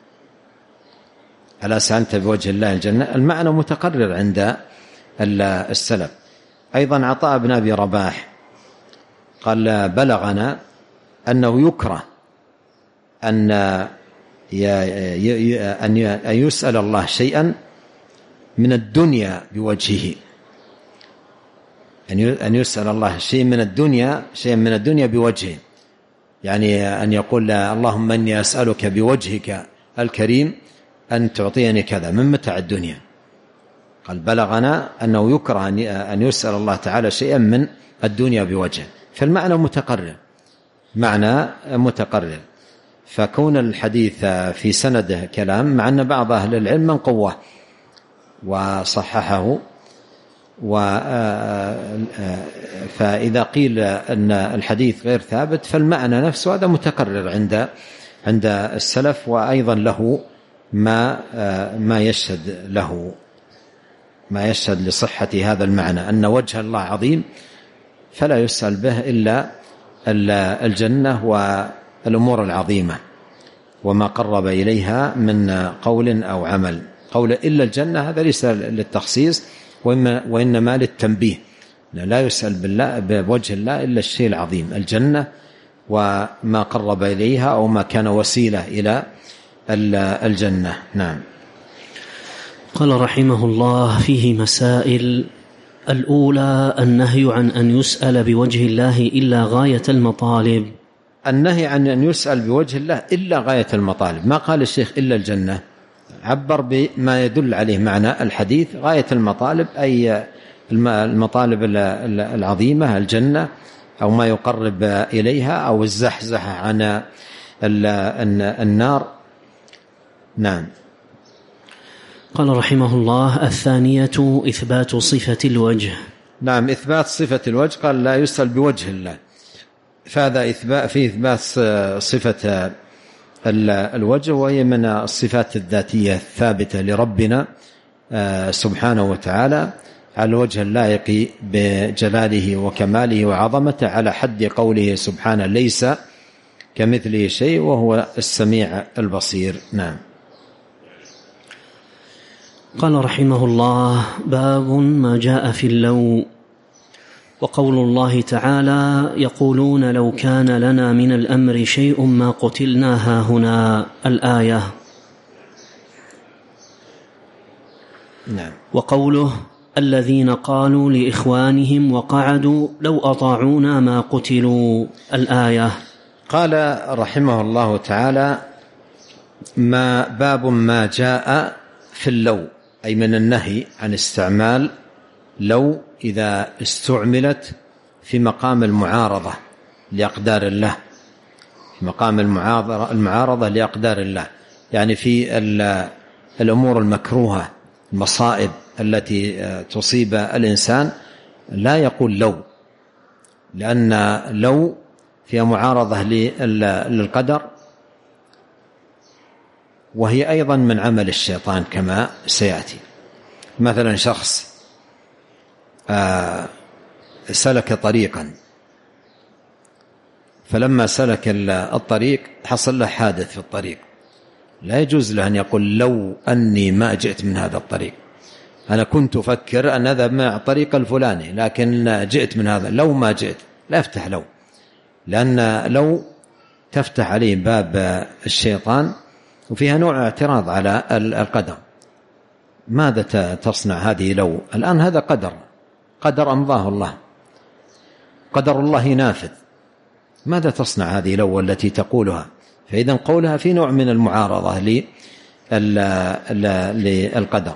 ألا سألت بوجه الله الجنة؟ المعنى متقرر عند السلف. أيضا عطاء بن أبي رباح قال بلغنا أنه يكره أن أن يسأل الله شيئا من الدنيا بوجهه، أن يسأل الله شيء من الدنيا شيء من الدنيا بوجهه، يعني أن يقول اللهم إني أسألك بوجهك الكريم أن تعطيني كذا من متاع الدنيا. قال بلغنا أنه يكره أن يسأل الله تعالى شيئا من الدنيا بوجهه، فالمعنى متقرر، معنى متقرر. فكون الحديث في سنده كلام، مع أن بعض أهل العلم من قواه وصححه فإذا قيل أن الحديث غير ثابت فالمعنى نفسه هذا متكرر عند عند السلف، وأيضا له ما ما يشهد له ما يشهد لصحة هذا المعنى، أن وجه الله عظيم فلا يسأل به إلا الجنة والأمور العظيمة وما قرب إليها من قول أو عمل. قول إلا الجنة هذا ليس للتخصيص وإنما للتنبيه، لا يسأل بالله بوجه الله إلا الشيء العظيم الجنة وما قرب إليها أو ما كان وسيلة إلى الجنة. نعم. قال رحمه الله: فيه مسائل. الأولى النهي عن أن يسأل بوجه الله إلا غاية المطالب. النهي عن أن يسأل بوجه الله إلا غاية المطالب، ما قال الشيخ إلا الجنة، عبر بما يدل عليه معنى الحديث. غاية المطالب أي المطالب العظيمة، الجنة أو ما يقرب إليها أو الزحزح عن النار. نعم. قال رحمه الله: الثانية إثبات صفة الوجه. نعم، إثبات صفة الوجه. قال لا يسأل بوجه الله، فهذا إثبات في إثبات صفة الوجه، وهي من الصفات الذاتية الثابتة لربنا سبحانه وتعالى على الوجه اللائق بجلاله وكماله وعظمته، على حد قوله سبحانه: ليس كمثله شيء وهو السميع البصير. نعم. قال رحمه الله: باب ما جاء في اللو. وقول الله تعالى: يقولون لو كان لنا من الأمر شيء ما قتلنا هاهنا، الآية. نعم. وقوله: الذين قالوا لإخوانهم وقعدوا لو أطاعونا ما قتلوا، الآية. قال رحمه الله تعالى: ما باب ما جاء في اللو، أي من النهي عن استعمال لو إذا استعملت في مقام المعارضة لأقدار الله، في مقام المعارضة لأقدار الله، يعني في الأمور المكروهة، المصائب التي تصيب الإنسان لا يقول لو، لأن لو فيها معارضة للقدر، وهي أيضا من عمل الشيطان كما سيأتي. مثلا شخص سلك طريقا، فلما سلك الطريق حصل له حادث في الطريق، لا يجوز له أن يقول لو أني ما جئت من هذا الطريق، أنا كنت أفكر أن هذا مع الطريق الفلاني لكن جئت من هذا، لو ما جئت. لا يفتح لو، لأن لو تفتح عليه باب الشيطان، وفيها نوع اعتراض على القدر. ماذا تصنع هذه لو؟ الآن هذا قدر، قدر أمضاه الله، قدر الله نافذ، ماذا تصنع هذه لو التي تقولها؟ فإذا قولها في نوع من المعارضة للقدر،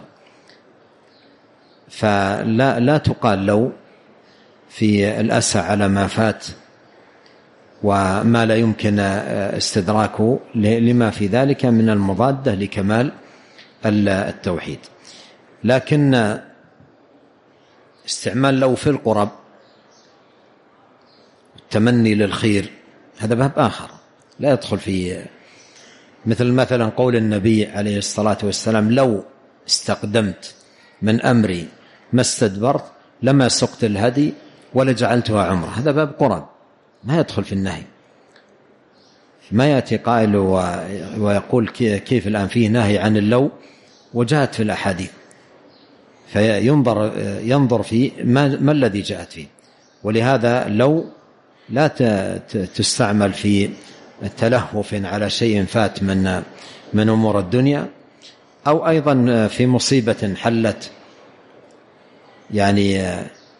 فلا لا تقال لو في الأسى على ما فات وما لا يمكن استدراكه، لما في ذلك من المضادة لكمال التوحيد. لكن استعمال لو في القرب، التمني للخير، هذا باب آخر لا يدخل في، مثل مثلا قول النبي عليه الصلاة والسلام: لو استقدمت من أمري ما استدبرت لما سقت الهدي ولا جعلتها عمره. هذا باب قرب ما يدخل في النهي. ما يأتي قائل ويقول كيف الآن فيه نهي عن اللو وجاءت في الأحاديث، فينظر ينظر في ما, ما الذي جاءت فيه. ولهذا لو لا تستعمل في التلهف على شيء فات من من أمور الدنيا، أو أيضا في مصيبة حلت، يعني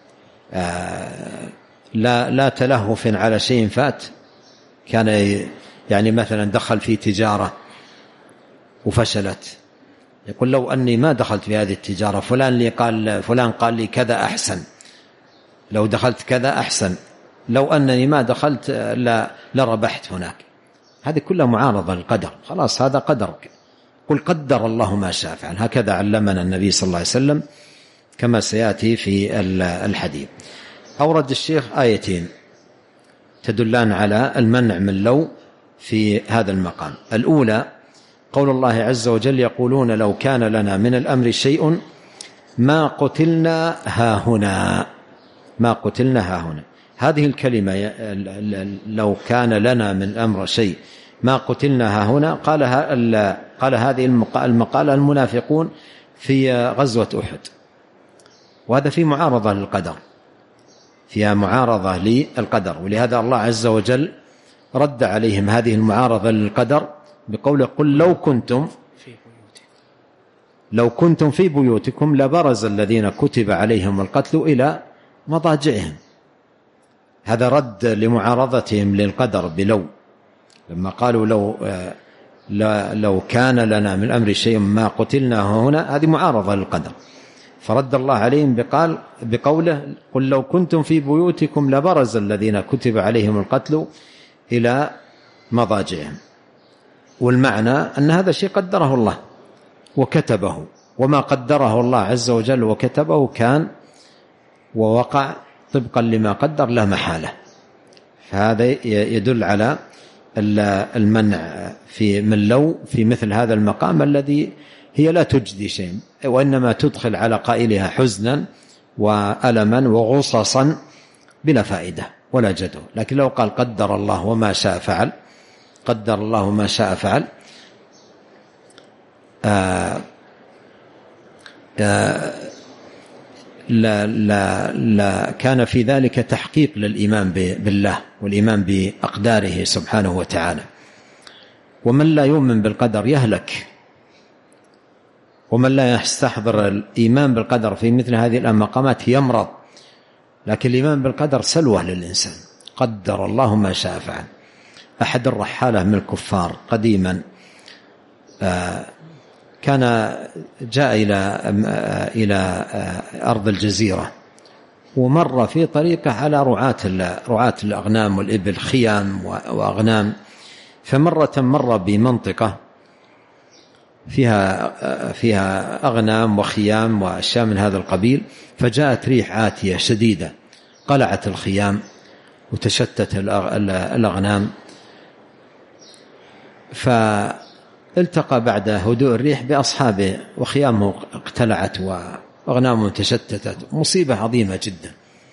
لا لا تلهف على شيء فات، كان يعني مثلا دخل في تجارة وفشلت، يقول لو أني ما دخلت في هذه التجارة فلان لي قال فلان قال لي كذا أحسن، لو دخلت كذا أحسن، لو أنني ما دخلت لا لربحت هناك. هذه كلها معارضة للقدر، خلاص هذا قدرك، قل قدر الله ما شاء فعل. هكذا علمنا النبي صلى الله عليه وسلم كما سيأتي في الحديث. أورد الشيخ آيتين تدلان على المنع من لو في هذا المقام. الأولى قول الله عز وجل: يقولون لو كان لنا من الأمر شيء ما قتلنا هاهنا. ما قتلنا هاهنا، هذه الكلمة لو كان لنا من الأمر شيء ما قتلنا هاهنا قالها قال هذه المقالة المنافقون في غزوة أحد، وهذا في معارضة للقدر، فيها معارضة للقدر، ولهذا الله عز وجل رد عليهم هذه المعارضة للقدر بقوله: قل لو كنتم لو كنتم في بيوتكم لبرز الذين كتب عليهم القتل إلى مضاجعهم. هذا رد لمعارضتهم للقدر بلو، لما قالوا لو لو كان لنا من الأمر شيء ما قتلنا هنا، هذه معارضة للقدر، فرد الله عليهم بقال بقوله: قل لو كنتم في بيوتكم لبرز الذين كتب عليهم القتل إلى مضاجعهم. والمعنى أن هذا شيء قدره الله وكتبه، وما قدره الله عز وجل وكتبه كان ووقع طبقا لما قدر لا محالة. فهذا يدل على المنع في من لو في مثل هذا المقام الذي هي لا تجدي شيء، وإنما تدخل على قائلها حزنا وألما وغصصا بلا فائدة ولا جدوى. لكن لو قال قدر الله وما شاء فعل، قدر الله ما شاء فعل، آآ آآ لا لا لا كان في ذلك تحقيق للإيمان بالله والإيمان بأقداره سبحانه وتعالى. ومن لا يؤمن بالقدر يهلك، ومن لا يستحضر الإيمان بالقدر في مثل هذه المقامات يمرض. لكن الإيمان بالقدر سلوى للإنسان، قدر الله ما شاء فعل. أحد الرحالة من الكفار قديما كان جاء إلى إلى أرض الجزيرة، ومر في طريقه على رعاة رعاة الأغنام والإبل، خيام وأغنام. فمرة مر بمنطقة فيها فيها أغنام وخيام وأشياء من هذا القبيل، فجاءت ريح عاتية شديدة قلعت الخيام وتشتت الأغنام، فالتقى بعد هدوء الريح بأصحابه وخيامه اقتلعت وأغنامه تشتتت، مصيبة عظيمة جدا.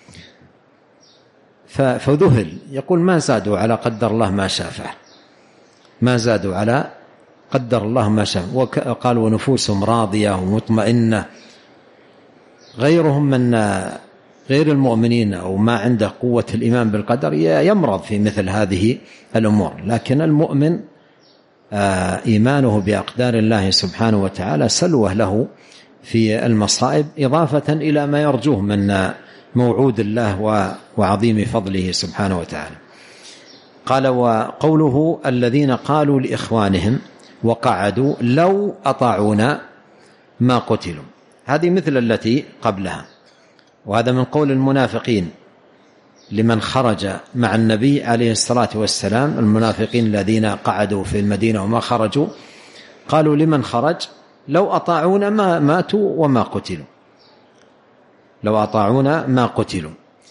فذهل، يقول ما زادوا على قدر الله ما شاء فعل، ما زادوا على قدر الله ما شاء. وقال ونفوسهم راضية ومطمئنة. غيرهم من غير المؤمنين أو ما عنده قوة الإيمان بالقدر يمرض في مثل هذه الأمور، لكن المؤمن إيمانه بأقدار الله سبحانه وتعالى سلوه له في المصائب، إضافة إلى ما يرجوه من موعود الله وعظيم فضله سبحانه وتعالى. قال وقوله الذين قالوا لإخوانهم وقعدوا لو أطاعونا ما قتلوا، هذه مثل التي قبلها، وهذا من قول المنافقين لمن خرج مع النبي عليه الصلاة والسلام. المنافقين الذين قعدوا في المدينة وما خرجوا قالوا لمن خرج لو أطاعونا ما ماتوا وما قتلوا، لو أطاعونا ما قتلوا.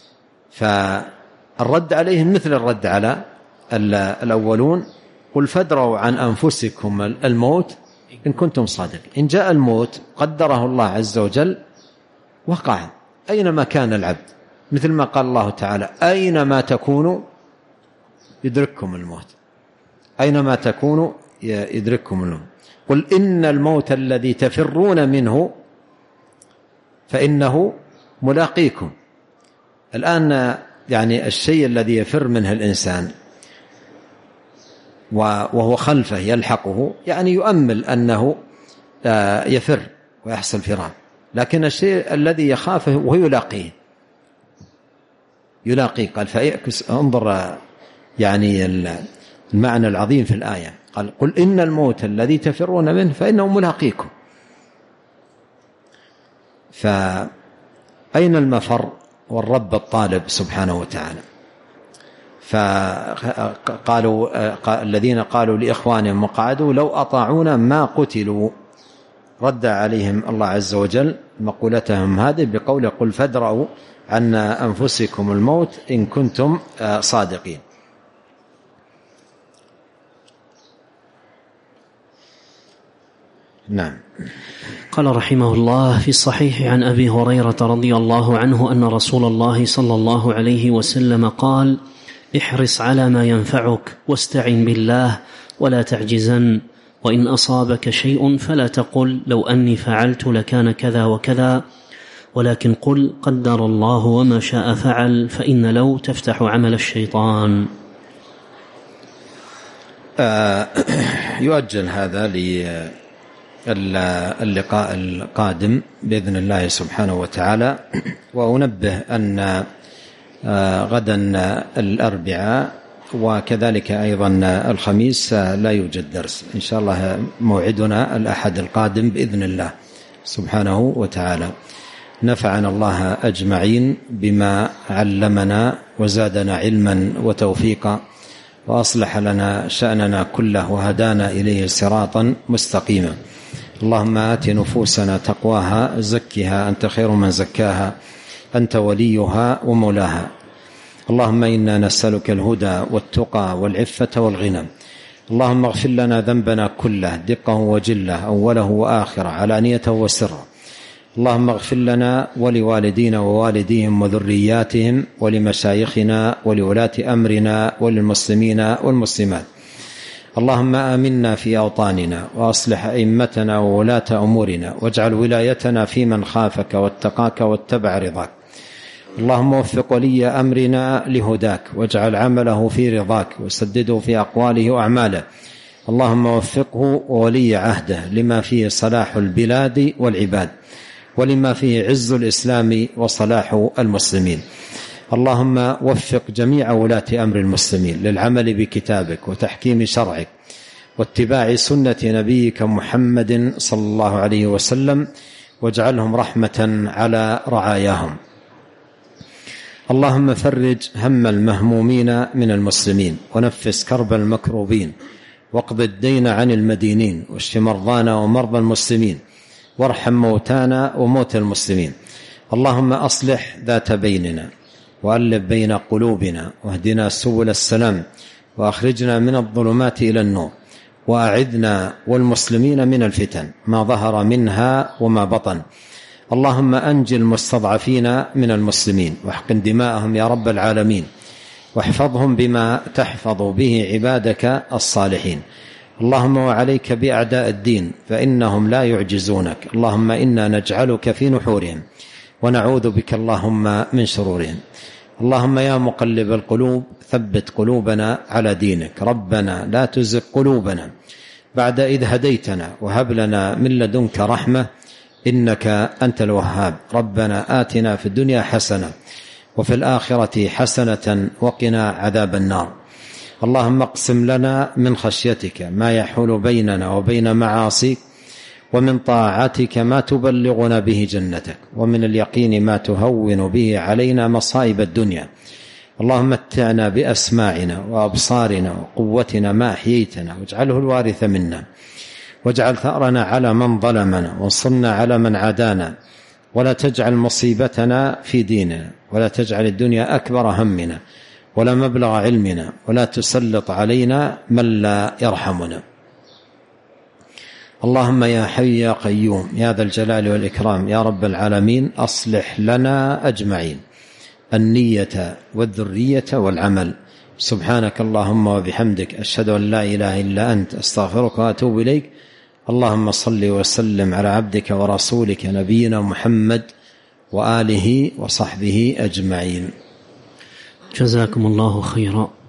فالرد عليهم مثل الرد على الأولون: قل فادروا عن أنفسكم الموت إن كنتم صادقين. إن جاء الموت قدره الله عز وجل وقع أينما كان العبد، مثل ما قال الله تعالى: أينما تكونوا يدرككم الموت، أينما تكونوا يدرككم الموت. قل إن الموت الذي تفرون منه فإنه ملاقيكم. الآن يعني الشيء الذي يفر منه الإنسان وهو خلفه يلحقه، يعني يؤمل أنه يفر ويحصل فرار، لكن الشيء الذي يخافه وهو يلاقيه يلاقيه. قال فيأكس، انظر يعني المعنى العظيم في الآية، قال قل إن الموت الذي تفرون منه فإنه ملاقيكم. فأين المفر والرب الطالب سبحانه وتعالى؟ فقالوا الذين قالوا لإخوانهم وقعدوا لو أطاعونا ما قتلوا، رد عليهم الله عز وجل مقولتهم هذه بقوله قل فادرؤوا عن أنفسكم الموت إن كنتم صادقين. نعم. قال رحمه الله في الصحيح عن أبي هريرة رضي الله عنه أن رسول الله صلى الله عليه وسلم قال احرص على ما ينفعك واستعن بالله ولا تعجزن، وإن أصابك شيء فلا تقل لو أني فعلت لكان كذا وكذا، ولكن قل قدر الله وما شاء فعل، فإن لو تفتح عمل الشيطان. آه يؤجل هذا للقاء القادم بإذن الله سبحانه وتعالى. وأنبه أن آه غدا الأربعاء وكذلك أيضا الخميس لا يوجد درس إن شاء الله، موعدنا الأحد القادم بإذن الله سبحانه وتعالى. نفعنا الله أجمعين بما علمنا وزادنا علما وتوفيقا، وأصلح لنا شأننا كله وهدانا إليه صراطا مستقيما. اللهم آت نفوسنا تقواها زكها أنت خير من زكاها أنت وليها ومولاها. اللهم إنا نسألك الهدى والتقى والعفة والغنى. اللهم اغفر لنا ذنبنا كله دقه وجله أوله وآخره علانيته وسره. اللهم اغفر لنا ولوالدينا ووالديهم وذرياتهم ولمشايخنا ولولاة أمرنا وللمسلمين والمسلمات. اللهم آمنا في أوطاننا وأصلح أئمتنا وولاة أمورنا، واجعل ولايتنا في من خافك واتقاك واتبع رضاك. اللهم وفق ولي أمرنا لهداك، واجعل عمله في رضاك، وسدده في أقواله وأعماله. اللهم وفقه وولي عهده لما فيه صلاح البلاد والعباد، ولما فيه عز الإسلام وصلاح المسلمين. اللهم وفق جميع ولاة أمر المسلمين للعمل بكتابك وتحكيم شرعك واتباع سنة نبيك محمد صلى الله عليه وسلم، واجعلهم رحمة على رعاياهم. اللهم فرج هم المهمومين من المسلمين، ونفس كرب المكروبين، واقض الدين عن المدينين، واشف مرضانا ومرضى المسلمين، وارحم موتانا وموتى المسلمين. اللهم أصلح ذات بيننا، وألف بين قلوبنا، واهدنا سبل السلام، وأخرجنا من الظلمات إلى النور، وأعذنا والمسلمين من الفتن ما ظهر منها وما بطن. اللهم أنجي المستضعفين من المسلمين، واحقن دماءهم يا رب العالمين، واحفظهم بما تحفظ به عبادك الصالحين. اللهم وعليك بأعداء الدين فإنهم لا يعجزونك. اللهم إنا نجعلك في نحورهم، ونعوذ بك اللهم من شرورهم. اللهم يا مقلب القلوب ثبت قلوبنا على دينك. ربنا لا تزغ قلوبنا بعد إذ هديتنا، وهب لنا من لدنك رحمة إنك أنت الوهاب. ربنا آتنا في الدنيا حسنة وفي الآخرة حسنة وقنا عذاب النار. اللهم اقسم لنا من خشيتك ما يحول بيننا وبين معاصيك، ومن طاعتك ما تبلغنا به جنتك، ومن اليقين ما تهون به علينا مصائب الدنيا. اللهم متعنا بأسماعنا وأبصارنا وقوتنا ما أحييتنا، واجعله الوارث منا، واجعل ثأرنا على من ظلمنا، وانصرنا على من عادانا، ولا تجعل مصيبتنا في ديننا، ولا تجعل الدنيا أكبر همنا ولا مبلغ علمنا، ولا تسلط علينا من لا يرحمنا. اللهم يا حي يا قيوم يا ذا الجلال والإكرام يا رب العالمين، أصلح لنا أجمعين النية والذرية والعمل. سبحانك اللهم وبحمدك، أشهد أن لا إله إلا أنت، أستغفرك وأتوب إليك. اللهم صل وسلم على عبدك ورسولك نبينا محمد وآله وصحبه أجمعين. جزاكم الله خيرا.